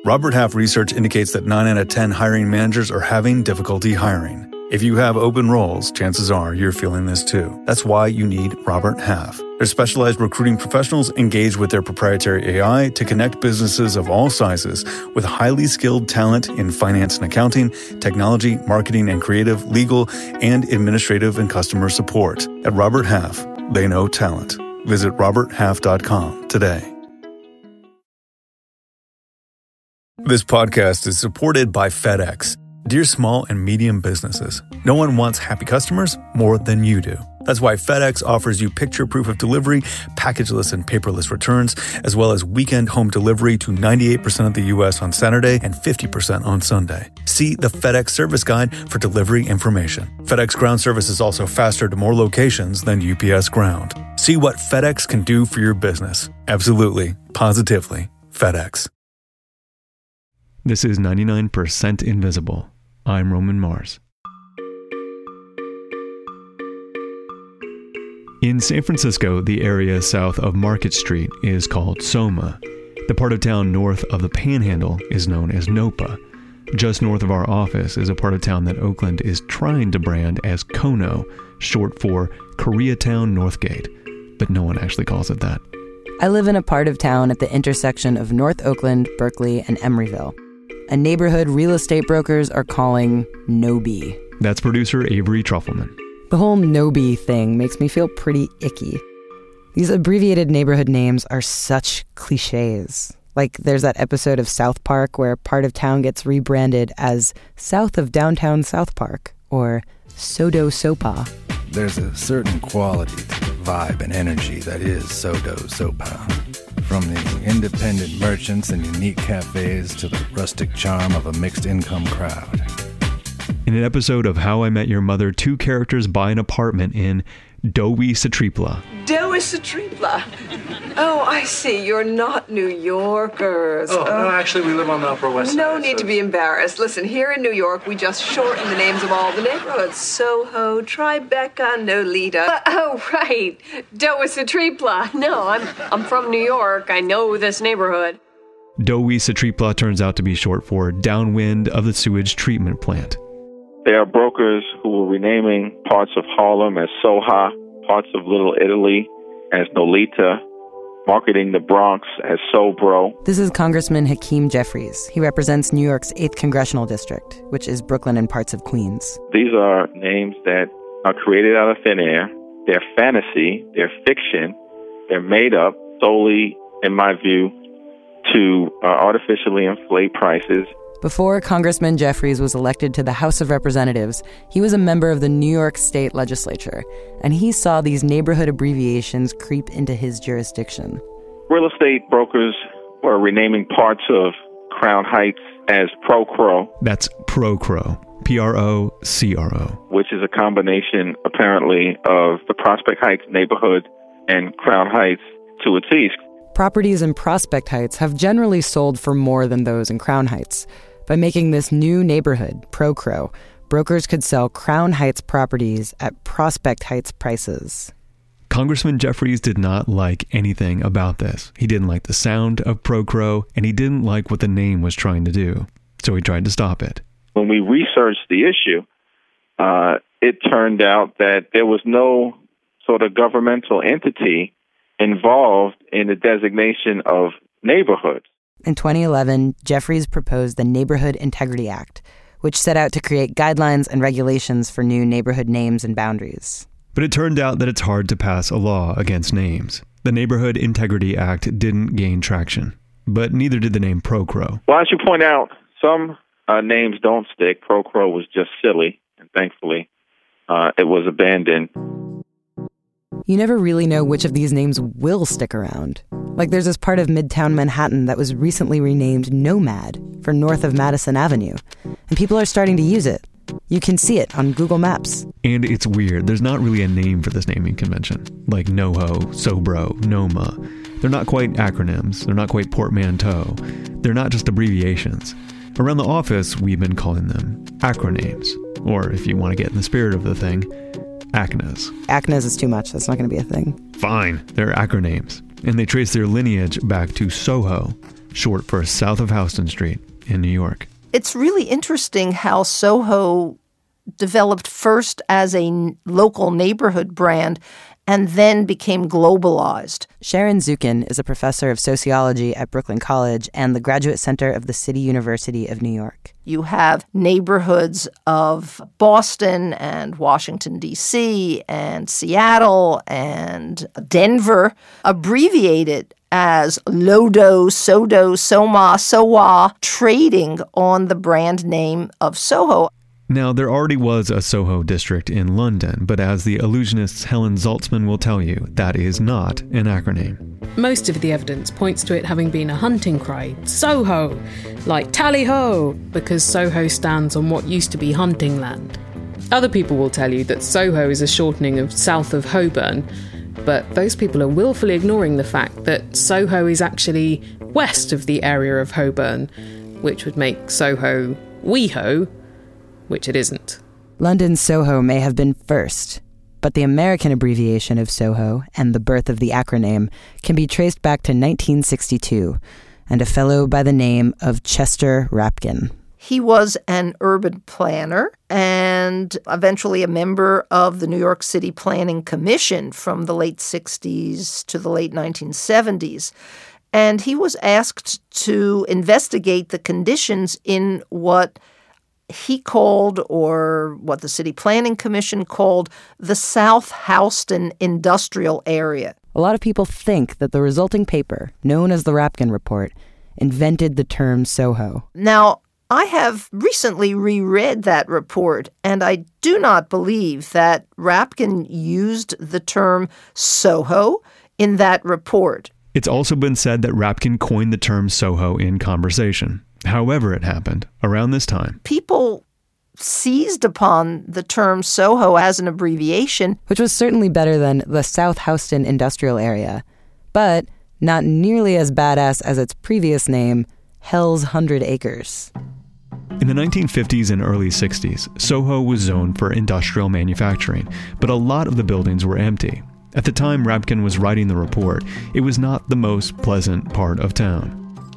Robert Half research indicates that 9 out of 10 hiring managers are having difficulty hiring. If you have open roles, chances are you're feeling this too. That's why you need Robert Half. Their specialized recruiting professionals engage with their proprietary AI to connect businesses of all sizes with highly skilled talent in finance and accounting, technology, marketing and creative, legal, and administrative and customer support. At Robert Half, they know talent. Visit roberthalf.com today. This podcast is supported by FedEx. Dear small and medium businesses, no one wants happy customers more than you do. That's why FedEx offers you picture proof of delivery, packageless and paperless returns, as well as weekend home delivery to 98% of the U.S. on Saturday and 50% on Sunday. See the FedEx service guide for delivery information. FedEx Ground service is also faster to more locations than UPS Ground. See what FedEx can do for your business. Absolutely, positively, FedEx. This is 99% Invisible. I'm Roman Mars. In San Francisco, the area south of Market Street is called Soma. The part of town north of the Panhandle is known as Nopa. Just north of our office is a part of town that Oakland is trying to brand as Kono, short for Koreatown Northgate, but no one actually calls it that. I live in a part of town at the intersection of North Oakland, Berkeley, and Emeryville. A neighborhood real estate brokers are calling NOBI. That's producer Avery Trufelman. The whole NOBI thing makes me feel pretty icky. These abbreviated neighborhood names are such cliches. Like there's that episode of South Park where part of town gets rebranded as South of Downtown South Park, or Sodo Sopa. There's a certain quality to the vibe and energy that is Sodo Sopa. From the independent merchants and unique cafes to the rustic charm of a mixed-income crowd. In an episode of How I Met Your Mother, 2 characters buy an apartment in Dowi Satripla. Dowi Satripla. Oh, I see. You're not New Yorkers. Oh, no, actually, we live on the Upper West Side. No need to be embarrassed. Listen, here in New York, we just shorten the names of all the neighborhoods. Soho, Tribeca, Nolita. Oh, right. Dowi Satripla. No, I'm from New York. I know this neighborhood. Dowi Satripla turns out to be short for Downwind of the Sewage Treatment Plant. There are brokers who were renaming parts of Harlem as Soha, parts of Little Italy as Nolita, marketing the Bronx as Sobro. This is Congressman Hakeem Jeffries. He represents New York's 8th Congressional District, which is Brooklyn and parts of Queens. These are names that are created out of thin air. They're fantasy, they're fiction, they're made up solely, in my view, to artificially inflate prices. Before Congressman Jeffries was elected to the House of Representatives, he was a member of the New York State Legislature, and he saw these neighborhood abbreviations creep into his jurisdiction. Real estate brokers were renaming parts of Crown Heights as ProCro. That's ProCro, P-R-O-C-R-O. Which is a combination, apparently, of the Prospect Heights neighborhood and Crown Heights to its east. Properties in Prospect Heights have generally sold for more than those in Crown Heights. By making this new neighborhood, ProCro, brokers could sell Crown Heights properties at Prospect Heights prices. Congressman Jeffries did not like anything about this. He didn't like the sound of ProCro, and he didn't like what the name was trying to do. So he tried to stop it. When we researched the issue, it turned out that there was no sort of governmental entity involved in the designation of neighborhoods. In 2011, Jeffries proposed the Neighborhood Integrity Act, which set out to create guidelines and regulations for new neighborhood names and boundaries. But it turned out that it's hard to pass a law against names. The Neighborhood Integrity Act didn't gain traction, but neither did the name ProCro. Well, as you point out, some names don't stick. ProCro was just silly, and thankfully it was abandoned. You never really know which of these names will stick around. Like there's this part of Midtown Manhattan that was recently renamed Nomad for north of Madison Avenue, and people are starting to use it. You can see it on Google Maps. And it's weird. There's not really a name for this naming convention, like NoHo, Sobro, Noma. They're not quite acronyms. They're not quite portmanteau. They're not just abbreviations. Around the office, we've been calling them acronames, or if you want to get in the spirit of the thing, ACNAs. ACNAs is too much. That's not going to be a thing. Fine. They're acronames. And they trace their lineage back to Soho, short for south of Houston Street in New York. It's really interesting how Soho developed first as a local neighborhood brand and then became globalized. Sharon Zukin is a professor of sociology at Brooklyn College and the Graduate Center of the City University of New York. You have neighborhoods of Boston and Washington, D.C., and Seattle and Denver abbreviated as Lodo, Sodo, Soma, Sowa, trading on the brand name of Soho. Now, there already was a Soho district in London, but as the illusionist Helen Zaltzman will tell you, that is not an acronym. Most of the evidence points to it having been a hunting cry, Soho, like tally-ho, because Soho stands on what used to be hunting land. Other people will tell you that Soho is a shortening of south of Holborn, but those people are willfully ignoring the fact that Soho is actually west of the area of Holborn, which would make Soho WeHo, which it isn't. London's Soho may have been first, but the American abbreviation of Soho and the birth of the acronym can be traced back to 1962 and a fellow by the name of Chester Rapkin. He was an urban planner and eventually a member of the New York City Planning Commission from the late 60s to the late 1970s. And he was asked to investigate the conditions in what he called, or what the City Planning Commission called, the South Houston industrial area. A lot of people think that the resulting paper, known as the Rapkin Report, invented the term Soho. Now, I have recently reread that report, and I do not believe that Rapkin used the term Soho in that report. It's also been said that Rapkin coined the term Soho in conversation. However it happened, around this time, people seized upon the term Soho as an abbreviation, which was certainly better than the South Houston industrial area, but not nearly as badass as its previous name, Hell's 100 Acres. In the 1950s and early 60s, Soho was zoned for industrial manufacturing, but a lot of the buildings were empty. At the time Rapkin was writing the report, it was not the most pleasant part of town.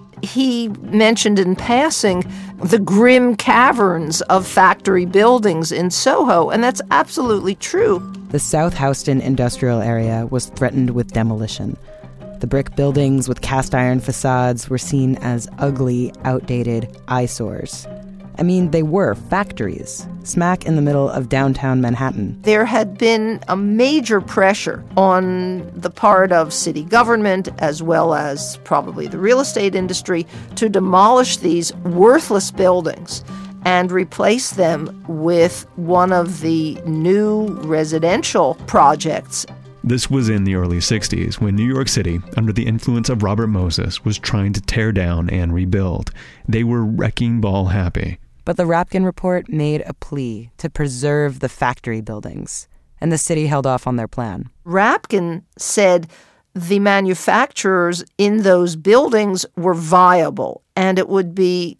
He mentioned in passing the grim caverns of factory buildings in Soho, and that's absolutely true. The South Houston industrial area was threatened with demolition. The brick buildings with cast iron facades were seen as ugly, outdated eyesores. I mean, they were factories, smack in the middle of downtown Manhattan. There had been a major pressure on the part of city government, as well as probably the real estate industry, to demolish these worthless buildings and replace them with one of the new residential projects. This was in the early 60s when New York City, under the influence of Robert Moses, was trying to tear down and rebuild. They were wrecking ball happy. But the Rapkin Report made a plea to preserve the factory buildings, and the city held off on their plan. Rapkin said the manufacturers in those buildings were viable, and it would be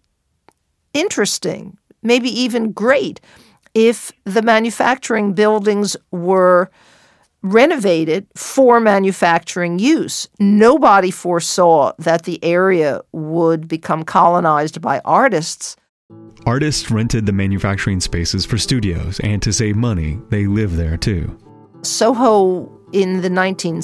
interesting, maybe even great, if the manufacturing buildings were renovated for manufacturing use. Nobody foresaw that the area would become colonized by artists. Artists rented the manufacturing spaces for studios, and to save money, they lived there too. Soho in the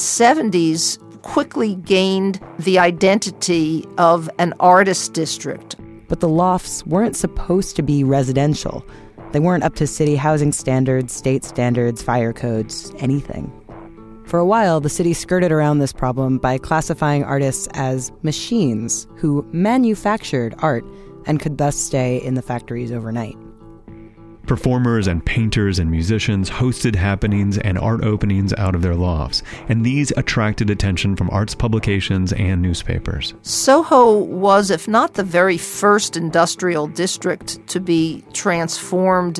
1970s quickly gained the identity of an artist district. But the lofts weren't supposed to be residential. They weren't up to city housing standards, state standards, fire codes, anything. For a while, the city skirted around this problem by classifying artists as machines who manufactured art and could thus stay in the factories overnight. Performers and painters and musicians hosted happenings and art openings out of their lofts, and these attracted attention from arts publications and newspapers. Soho was, if not the very first industrial district to be transformed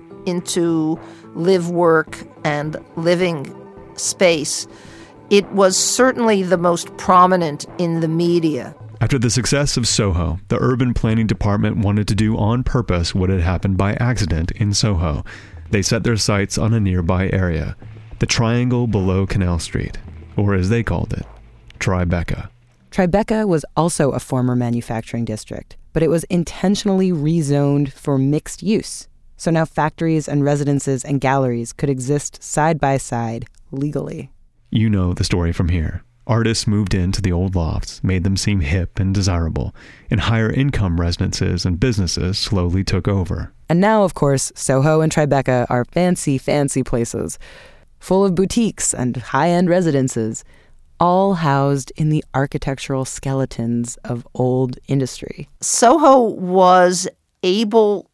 into live, work, and living space, it was certainly the most prominent in the media. After the success of Soho, the urban planning department wanted to do on purpose what had happened by accident in Soho. They set their sights on a nearby area, the triangle below Canal Street, or as they called it, Tribeca. Tribeca was also a former manufacturing district, but it was intentionally rezoned for mixed use. So now factories and residences and galleries could exist side by side legally. You know the story from here. Artists moved into the old lofts, made them seem hip and desirable, and higher income residences and businesses slowly took over. And now, of course, Soho and Tribeca are fancy, fancy places, full of boutiques and high-end residences, all housed in the architectural skeletons of old industry. Soho was able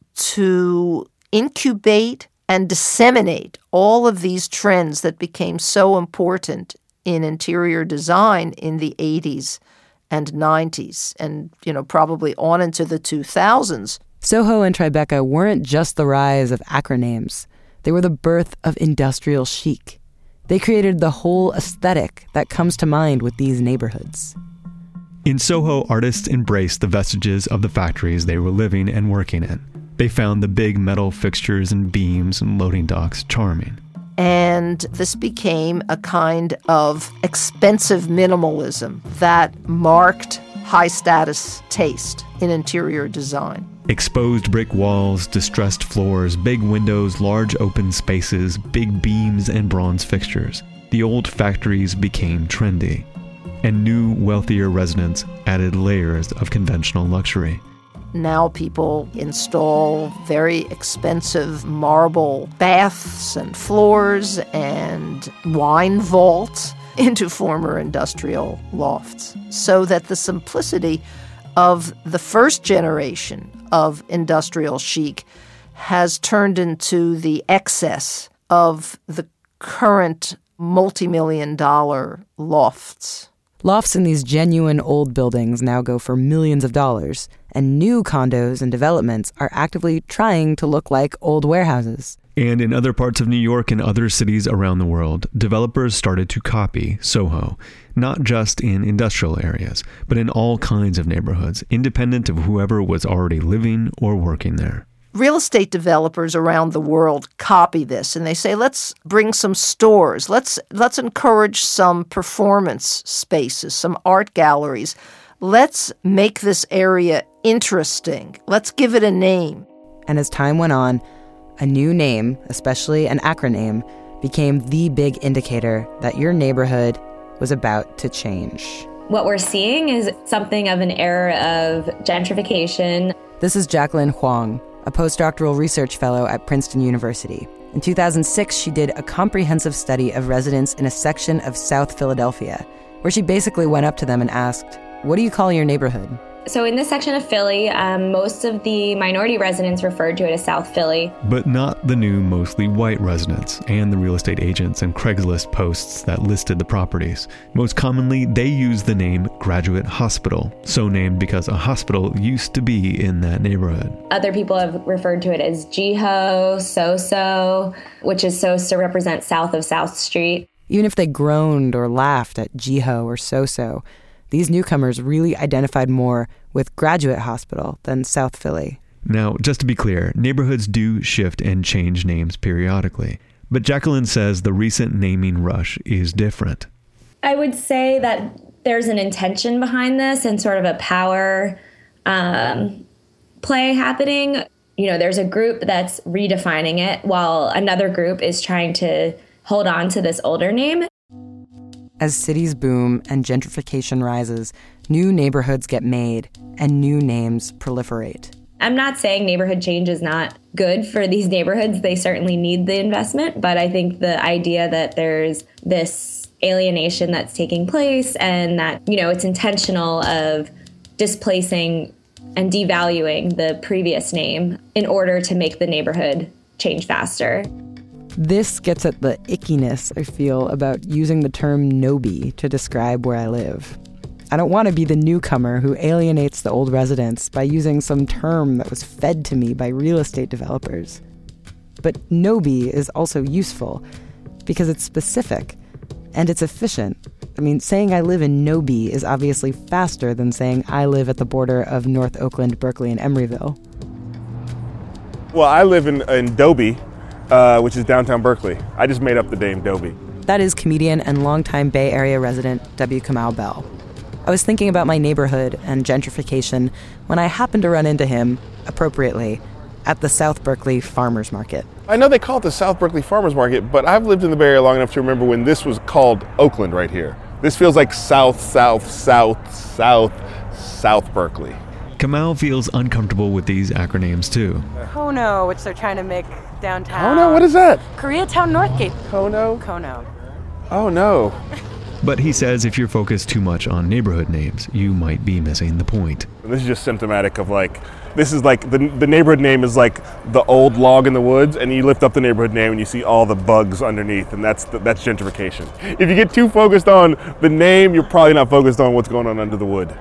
to incubate and disseminate all of these trends that became so important in interior design in the 80s and 90s and, probably on into the 2000s. Soho and Tribeca weren't just the rise of acronyms. They were the birth of industrial chic. They created the whole aesthetic that comes to mind with these neighborhoods. In Soho, artists embraced the vestiges of the factories they were living and working in. They found the big metal fixtures and beams and loading docks charming. And this became a kind of expensive minimalism that marked high-status taste in interior design. Exposed brick walls, distressed floors, big windows, large open spaces, big beams and bronze fixtures. The old factories became trendy, and new, wealthier residents added layers of conventional luxury. Now people install very expensive marble baths and floors and wine vaults into former industrial lofts, so that the simplicity of the first generation of industrial chic has turned into the excess of the current multi-million-dollar lofts. Lofts in these genuine old buildings now go for millions of dollars, and new condos and developments are actively trying to look like old warehouses. And in other parts of New York and other cities around the world, developers started to copy Soho, not just in industrial areas, but in all kinds of neighborhoods, independent of whoever was already living or working there. Real estate developers around the world copy this, and they say, let's bring some stores, let's encourage some performance spaces, some art galleries. Let's make this area interesting. Let's give it a name. And as time went on, a new name, especially an acronym, became the big indicator that your neighborhood was about to change. What we're seeing is something of an era of gentrification. This is Jacqueline Huang, a postdoctoral research fellow at Princeton University. In 2006, she did a comprehensive study of residents in a section of South Philadelphia, where she basically went up to them and asked, "What do you call your neighborhood?" So in this section of Philly, most of the minority residents referred to it as South Philly. But not the new mostly white residents and the real estate agents and Craigslist posts that listed the properties. Most commonly, they used the name Graduate Hospital, so named because a hospital used to be in that neighborhood. Other people have referred to it as GHO, SoSo, which is so to represent south of South Street. Even if they groaned or laughed at GHO or SoSo, these newcomers really identified more with Graduate Hospital than South Philly. Now, just to be clear, neighborhoods do shift and change names periodically. But Jacqueline says the recent naming rush is different. I would say that there's an intention behind this and sort of a power play happening. There's a group that's redefining it while another group is trying to hold on to this older name. As cities boom and gentrification rises, new neighborhoods get made and new names proliferate. I'm not saying neighborhood change is not good for these neighborhoods. They certainly need the investment, but I think the idea that there's this alienation that's taking place and that, it's intentional of displacing and devaluing the previous name in order to make the neighborhood change faster. This gets at the ickiness I feel about using the term NOBI to describe where I live. I don't want to be the newcomer who alienates the old residents by using some term that was fed to me by real estate developers. But NOBI is also useful because it's specific and it's efficient. I mean, saying I live in NOBI is obviously faster than saying I live at the border of North Oakland, Berkeley, and Emeryville. Well, I live in Dobie, which is downtown Berkeley. I just made up the name Dobie. That is comedian and longtime Bay Area resident W. Kamau Bell. I was thinking about my neighborhood and gentrification when I happened to run into him, appropriately, at the South Berkeley Farmers Market. I know they call it the South Berkeley Farmers Market, but I've lived in the Bay Area long enough to remember when this was called Oakland right here. This feels like South Berkeley. Kamau feels uncomfortable with these acronyms too. Kono, which they're trying to make downtown. Kono? What is that? Koreatown Northgate. Kono? Kono. Oh no. But he says if you're focused too much on neighborhood names, you might be missing the point. This is just symptomatic of this is like the neighborhood name is like the old log in the woods, and you lift up the neighborhood name and you see all the bugs underneath, and that's gentrification. If you get too focused on the name, you're probably not focused on what's going on under the wood.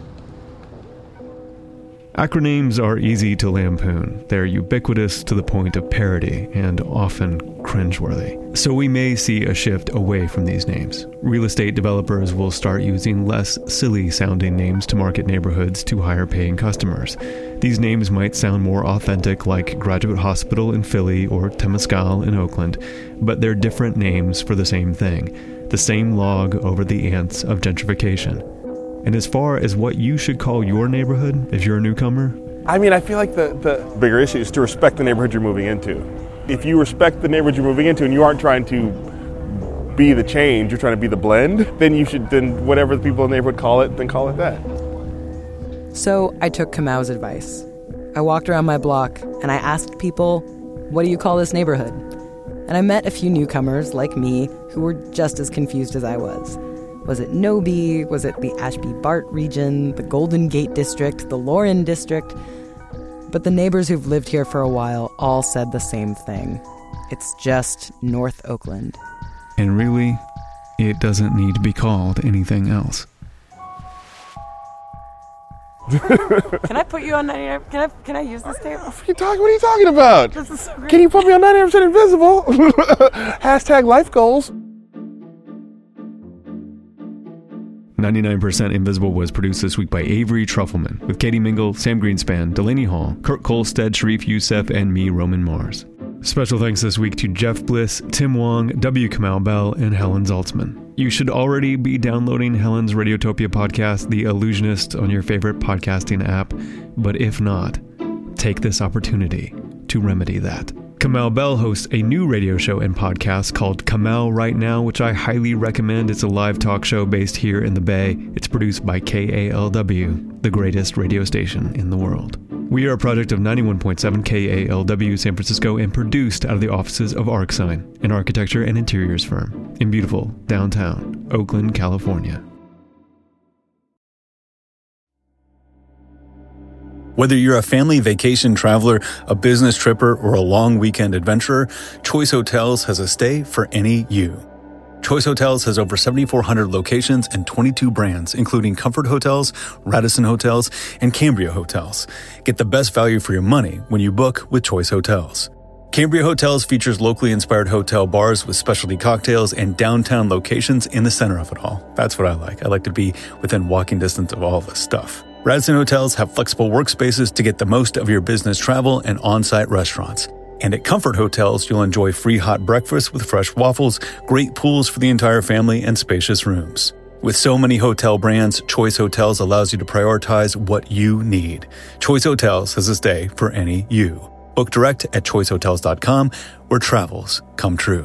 Acronyms are easy to lampoon. They're ubiquitous to the point of parody and often cringeworthy. So we may see a shift away from these names. Real estate developers will start using less silly-sounding names to market neighborhoods to higher-paying customers. These names might sound more authentic, like Graduate Hospital in Philly or Temescal in Oakland, but they're different names for the same thing, the same log over the ants of gentrification. And as far as what you should call your neighborhood if you're a newcomer? I mean, I feel like the bigger issue is to respect the neighborhood you're moving into. If you respect the neighborhood you're moving into and you aren't trying to be the change, you're trying to be the blend, then whatever the people in the neighborhood call it, then call it that. So I took Kamau's advice. I walked around my block and I asked people, what do you call this neighborhood? And I met a few newcomers like me who were just as confused as I was. Was it Nobi? Was it the Ashby-Bart region, the Golden Gate District, the Lauren District? But the neighbors who've lived here for a while all said the same thing. It's just North Oakland. And really, it doesn't need to be called anything else. Can I put you on 99? Can I use this tape? What are you talking about? This is so great. Can you put me on 99% Invisible? Hashtag life goals. 99% Invisible was produced this week by Avery Trufelman, with Katie Mingle, Sam Greenspan, Delaney Hall, Kurt Kolstad, Sharif Youssef, and me, Roman Mars. Special thanks this week to Jeff Bliss, Tim Wong, W. Kamau Bell, and Helen Zaltzman. You should already be downloading Helen's Radiotopia podcast, The Illusionist, on your favorite podcasting app, but if not, take this opportunity to remedy that. Kamau Bell hosts a new radio show and podcast called Kamau Right Now, which I highly recommend. It's a live talk show based here in the Bay. It's produced by KALW, the greatest radio station in the world. We are a project of 91.7 KALW San Francisco and produced out of the offices of ArcSign, an architecture and interiors firm in beautiful downtown Oakland, California. Whether you're a family vacation traveler, a business tripper, or a long weekend adventurer, Choice Hotels has a stay for any you. Choice Hotels has over 7,400 locations and 22 brands, including Comfort Hotels, Radisson Hotels, and Cambria Hotels. Get the best value for your money when you book with Choice Hotels. Cambria Hotels features locally inspired hotel bars with specialty cocktails and downtown locations in the center of it all. That's what I like. I like to be within walking distance of all this stuff. Radisson Hotels have flexible workspaces to get the most of your business travel and on-site restaurants. And at Comfort Hotels, you'll enjoy free hot breakfast with fresh waffles, great pools for the entire family, and spacious rooms. With so many hotel brands, Choice Hotels allows you to prioritize what you need. Choice Hotels has a stay for any you. Book direct at choicehotels.com, where travels come true.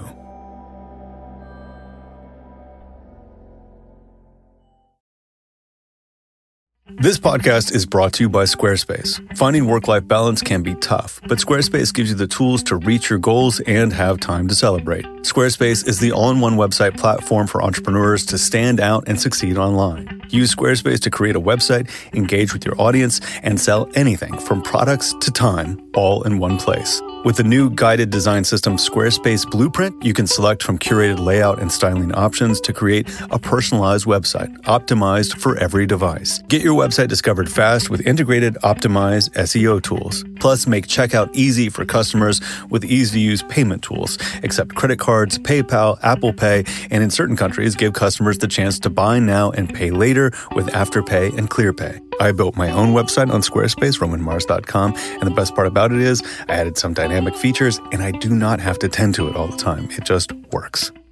This podcast is brought to you by Squarespace. Finding work-life balance can be tough, but Squarespace gives you the tools to reach your goals and have time to celebrate. Squarespace is the all-in-one website platform for entrepreneurs to stand out and succeed online. Use Squarespace to create a website, engage with your audience, and sell anything from products to time, all in one place. With the new guided design system Squarespace Blueprint, you can select from curated layout and styling options to create a personalized website, optimized for every device. Get your website discovered fast with integrated, optimized SEO tools. Plus, make checkout easy for customers with easy-to-use payment tools. Accept credit cards, PayPal, Apple Pay, and in certain countries, give customers the chance to buy now and pay later with Afterpay and ClearPay. I built my own website on Squarespace, romanmars.com, and the best part about it is I added some dynamic features, and I do not have to tend to it all the time. It just works.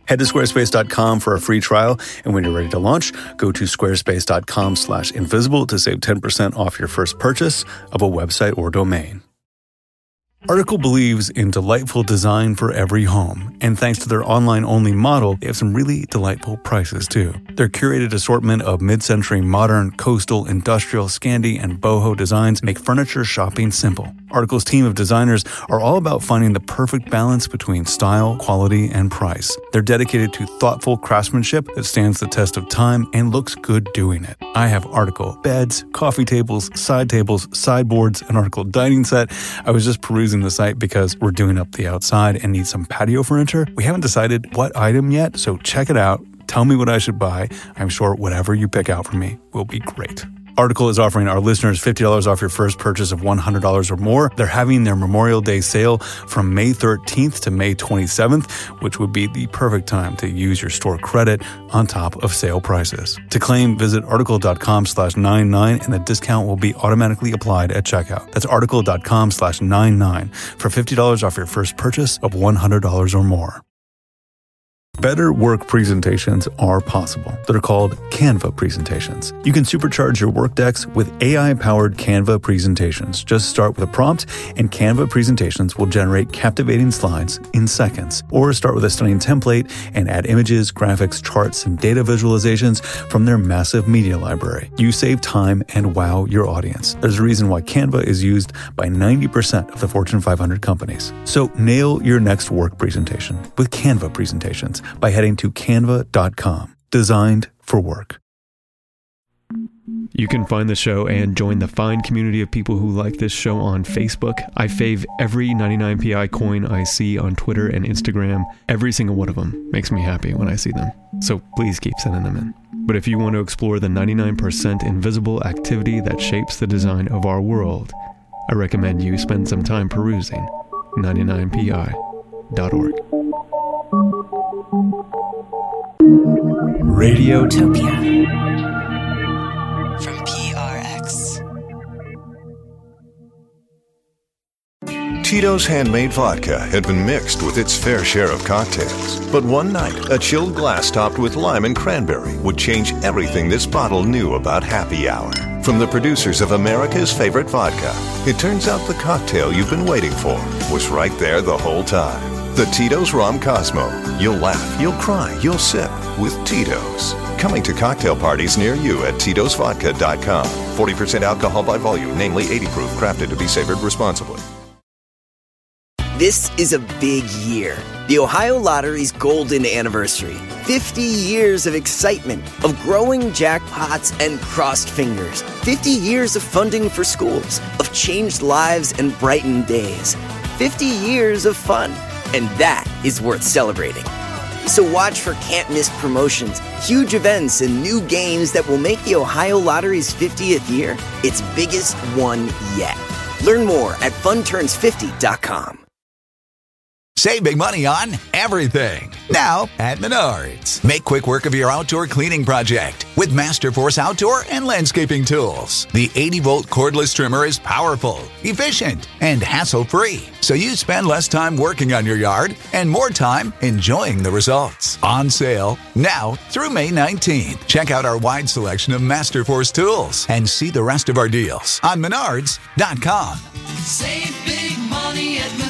Head to squarespace.com for a free trial, and when you're ready to launch, go to squarespace.com/invisible to save 10% off your first purchase of a website or domain. Article believes in delightful design for every home, and thanks to their online-only model, they have some really delightful prices too. Their curated assortment of mid-century modern, coastal, industrial, Scandi, and boho designs make furniture shopping simple. Article's team of designers are all about finding the perfect balance between style, quality, and price. They're dedicated to thoughtful craftsmanship that stands the test of time and looks good doing it. I have Article beds, coffee tables, sideboards, an Article dining set. I was just perusing the site because we're doing up the outside and need some patio furniture. We haven't decided what item yet, so check it out. Tell me what I should buy. I'm sure whatever you pick out for me will be great. Article is offering our listeners $50 off your first purchase of $100 or more. They're having their Memorial Day sale from May 13th to May 27th, which would be the perfect time to use your store credit on top of sale prices. To claim, visit article.com/99 and the discount will be automatically applied at checkout. That's article.com/99 for $50 off your first purchase of $100 or more. Better work presentations are possible. They're called Canva presentations. You can supercharge your work decks with AI-powered Canva presentations. Just start with a prompt, and Canva presentations will generate captivating slides in seconds. Or start with a stunning template and add images, graphics, charts, and data visualizations from their massive media library. You save time and wow your audience. There's a reason why Canva is used by 90% of the Fortune 500 companies. So nail your next work presentation with Canva presentations by heading to canva.com. Designed for work. You can find the show and join the fine community of people who like this show on Facebook. I fave every 99PI coin I see on Twitter and Instagram. Every single one of them makes me happy when I see them. So please keep sending them in. But if you want to explore the 99% invisible activity that shapes the design of our world, I recommend you spend some time perusing 99pi.org. Radiotopia from PRX. Tito's handmade vodka had been mixed with its fair share of cocktails. But one night, a chilled glass topped with lime and cranberry would change everything this bottle knew about happy hour. From the producers of America's favorite vodka, it turns out the cocktail you've been waiting for was right there the whole time. The Tito's Rom Cosmo. You'll laugh, you'll cry, you'll sip with Tito's. Coming to cocktail parties near you at Tito'sVodka.com. 40% alcohol by volume, namely 80 proof, crafted to be savored responsibly. This is a big year. The Ohio Lottery's golden anniversary. 50 years of excitement, of growing jackpots and crossed fingers. 50 years of funding for schools, of changed lives and brightened days. 50 years of fun. And that is worth celebrating. So watch for can't-miss promotions, huge events, and new games that will make the Ohio Lottery's 50th year its biggest one yet. Learn more at funturns50.com. Save big money on everything. Now at Menards. Make quick work of your outdoor cleaning project with Masterforce outdoor and landscaping tools. The 80-volt cordless trimmer is powerful, efficient, and hassle-free. So you spend less time working on your yard and more time enjoying the results. On sale now through May 19th. Check out our wide selection of Masterforce tools and see the rest of our deals on Menards.com. Save big money at Menards.